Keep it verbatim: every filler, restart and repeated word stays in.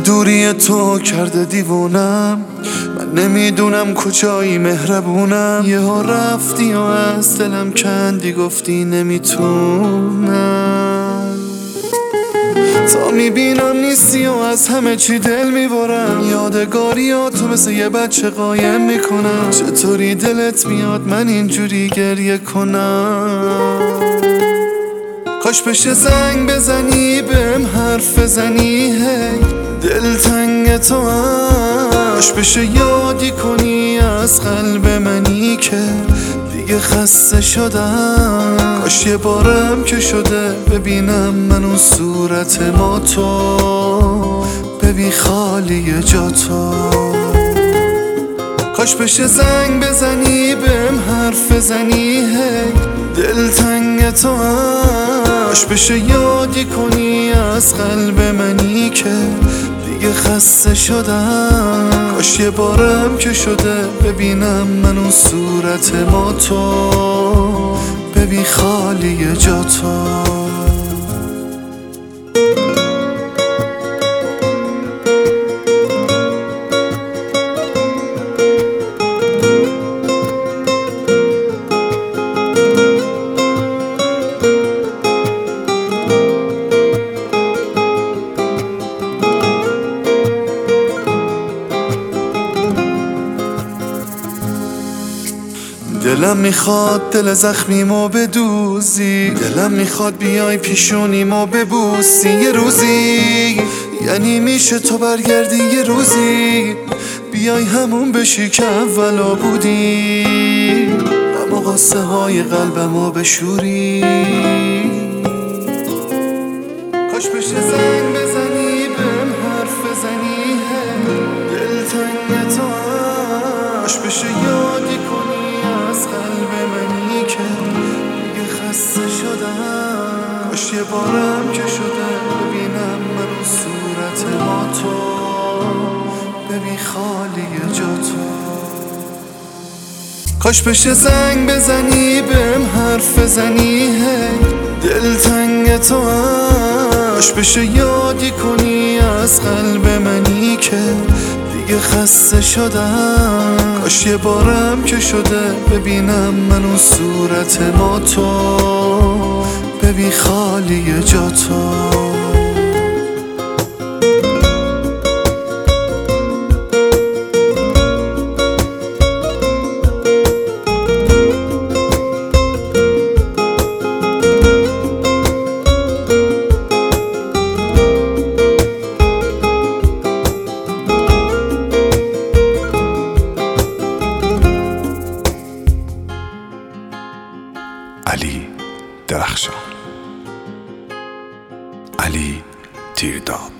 دوری تو کرده دیوونم، من نمیدونم کجایی مهربونم. یه ها رفتی و از دلم کندی، گفتی نمیتونم. تا میبینم نیستی و از همه چی دل میبارم، یادگاریاتو مثل یه بچه قایم میکنم. چطوری دلت میاد من اینجوری گریه کنم؟ کاش بشه زنگ بزنی بهم حرف بزنی، هی دلتنگ تو هم. کاش بشه یادی کنی از قلب منی که دیگه خسته شدم. کاش یه بارم که شده ببینم من اون صورت ما تو، ببین خالی جا تو. کاش بشه زنگ بزنی بهم حرف بزنی، هی دلتنگ تو هم. کاش بشه یادی کنی از قلب منی که دیگه خسته شدم. کاش یه بارم که شده ببینم من اون صورت ما تو، ببین خالی جا تو. دلم میخواد دل زخمیمو بدوزی، دلم میخواد بیای پیشونیمو ببوسی. یه روزی یعنی میشه تو برگردی، یه روزی بیای همون بشی که اولا بودی، اما قصه های قلبمو بشوری. کاش بشه زنگ بزنی بهم حرف بزنی، دلتنگ تو هم. کاش بشه یادی کنی از قلب منی که دیگه خسته شدم. کاش یه بارم که شده ببینم من اون صورت ما تو، ببین خالی جا تو. کاش بشه زنگ بزنی بهم حرف بزنی، هی دلتنگ تو هم. کاش بشه یادی کنی از قلب منی که دیگه خسته شدم. کاش یه بارم که شده ببینم من اون صورت ما تو، ببین خالی جا تو. علی درخشان، علی تیرداب.